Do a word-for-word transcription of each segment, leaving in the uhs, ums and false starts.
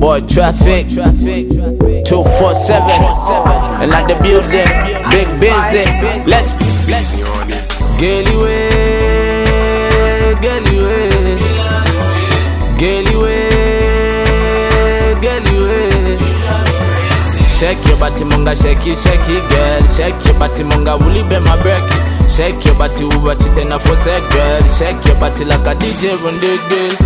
boy Traffic, two four seven, and like the building, big busy. Let's busy on this. Girlie way, girlie way, girlie way, girlie way. Shake your body, monga, shake it, shake it, girl. Shake your body, monga, will you be my break? Shake your body, uba chitena for sec, girl. Shake your body like a D J run the girl.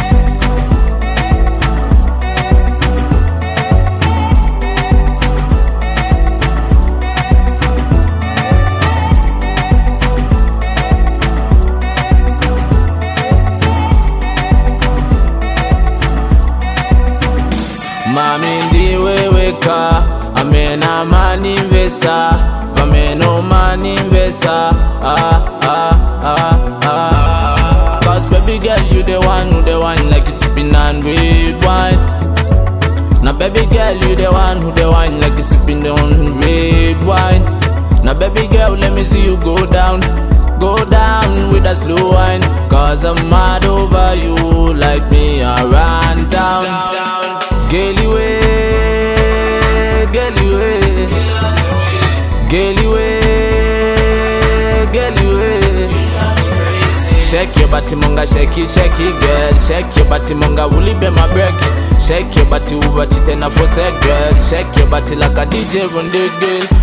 Mami ndiwe weka, amena mani invesa, vameno mani invesa, ah, ah, ah, ah. Cause baby girl you the one, who the one like you sipping on red wine. Now baby girl you the one, who the one like you sipping on red wine. Now baby girl let me see you go down, go down with a slow wine. Cause I'm mad over you, like me I run down, down. Girlie way, girlie way, girlie way, girlie way. Shake your body, monga, shake it, shake it, girl. Shake your body, monga, will you be my break? Shake your body, uba chitena for sec, girl. Shake your body like a D J run the girl.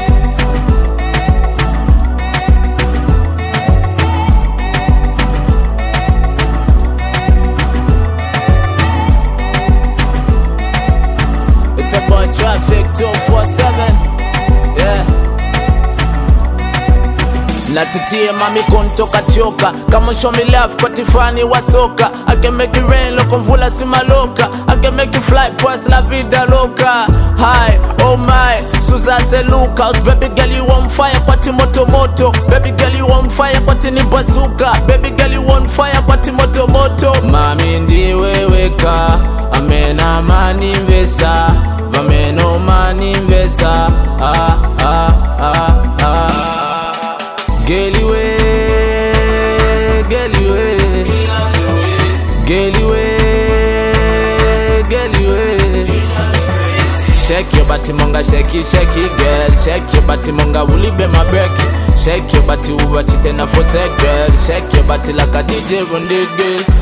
Traffic two four seven, yeah. Natitie mami kontoka choka. Kama show me love kwa tifani wa soka. I can make it rain loko mvula si maloka. I can make you fly past la vida loca. Hi, oh my, Suza se Lucas. Baby girl you on fire kwa timoto moto. Baby girl you on fire kwa tini bazooka. Baby girl you on fire kwa timoto moto. Mami ndiwe weka, amena mani invesa, vameno mani invesa, ah, ah, ah, ah. Girlie way, girlie way, girlie way, girlie way. Shake your body, monga, shake it, shake it, girl. Shake your body, monga, will you be my break? Shake your body, uba chitena for sec, girl. Shake your body like a D J run the girl.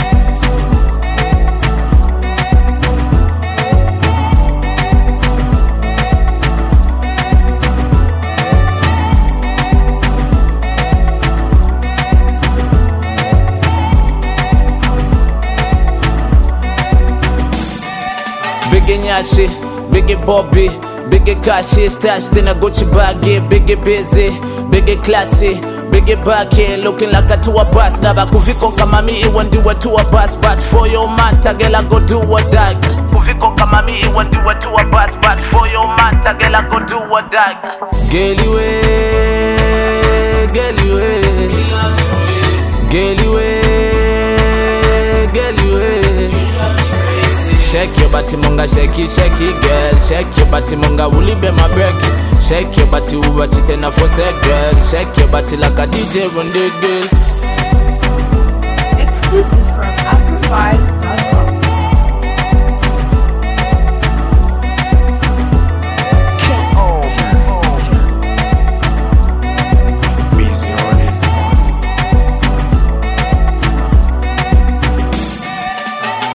Biggie Nyashi, Biggie Bobby, Biggie Kashi, stashed in a Gucci baggy, Biggie busy, Biggie classy, Biggie backy, looking like a tour bus. Naba kuviko kama mi iwandiwe tour bus, but for your man tagela go do what die. Kuviko kama mi iwandiwe tour bus, but for your man tagela go do what die. Girlie way, girlie way, girlie way, girlie way. Shake your body, monga, shake it, shake it, girl. Shake your body, monga, will you be my break? Shake your body, uba chitena for sec, girl. Shake your body like a D J run the girl. Exclusive from Afro five.